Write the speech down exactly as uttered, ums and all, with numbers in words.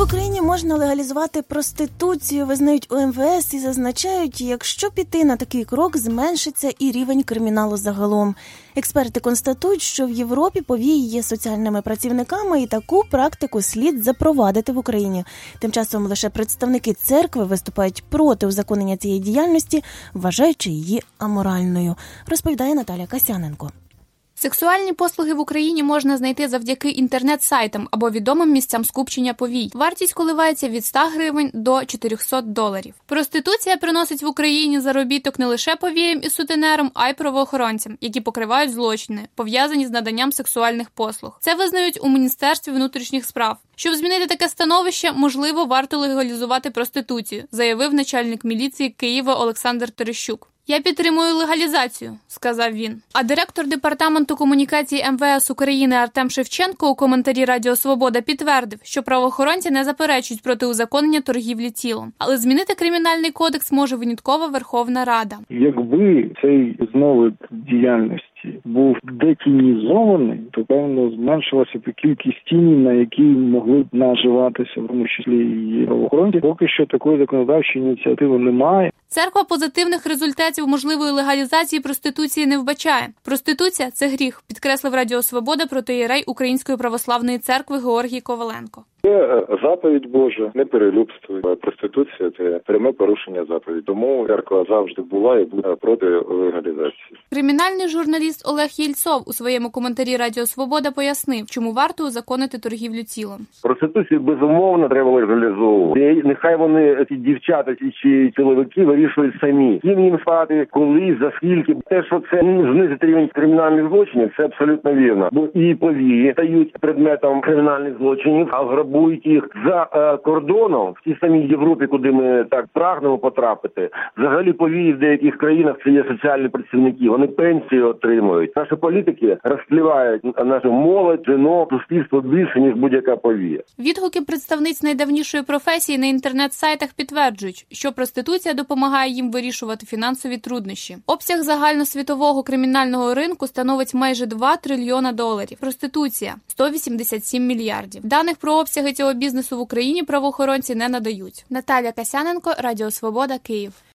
Україні можна легалізувати проституцію, визнають у ем ве ес і зазначають, якщо піти на такий крок, зменшиться і рівень криміналу загалом. Експерти констатують, що в Європі повії є соціальними працівниками і таку практику слід запровадити в Україні. Тим часом лише представники церкви виступають проти узаконення цієї діяльності, вважаючи її аморальною, розповідає Наталя Касяненко. Сексуальні послуги в Україні можна знайти завдяки інтернет-сайтам або відомим місцям скупчення повій. Вартість коливається від ста гривень до чотирьохсот доларів. Проституція приносить в Україні заробіток не лише повіям і сутенерам, а й правоохоронцям, які покривають злочини, пов'язані з наданням сексуальних послуг. Це визнають у Міністерстві внутрішніх справ. Щоб змінити таке становище, можливо, варто легалізувати проституцію, заявив начальник міліції Києва Олександр Терещук. «Я підтримую легалізацію», – сказав він. А директор Департаменту комунікації ем ве ес України Артем Шевченко у коментарі Радіо Свобода підтвердив, що правоохоронці не заперечують проти узаконення торгівлі тілом. Але змінити кримінальний кодекс може винятково Верховна Рада. Якби цей знову діяльності був детінізований, то, певно, зменшилася б кількість тіні, на які могли б наживатися, в тому числі і правоохоронці. Поки що такої законодавчої ініціативи немає. Церква позитивних результатів можливої легалізації проституції не вбачає. Проституція – це гріх, підкреслив Радіо Свобода протоієрей Української православної церкви Георгій Коваленко. Це заповідь Божа, не перелюбствуй. Проституція – це пряме порушення заповіді. Тому церква завжди була і буде проти легалізації. Кримінальний журналіст Олег Єльцов у своєму коментарі Радіо Свобода пояснив, чому варто узаконити торгівлю тілом. Проституцію, безумовно, треба легалізовувати. Нехай вони, ці дівчата чи чоловіки, вирішують самі. Ким їм спати, коли, за скільки. Те, що це знизить рівень кримінальних злочинів, це абсолютно вірно. Бо і повії стають предметом кримінальних злочинів, а грабують їх за е, кордоном, в тій самій Європі, куди ми так прагнемо потрапити. Взагалі повії в деяких країнах це є соціальні працівники. Вони пенсії отримують. Наші політики розпливають нашу молодь, жінок, суспільство більше, ніж будь-яка повія. Відгуки представниць найдавнішої професії на інтернет-сайтах підтверджують, що проституція допомагає їм вирішувати фінансові труднощі. Обсяг загальносвітового кримінального ринку становить майже два трильйона доларів. Проституція – сто вісімдесят сім мільярдів. Даних про обсяги цього бізнесу в Україні правоохоронці не надають. Наталя Касяненко, Радіо Свобода, Київ.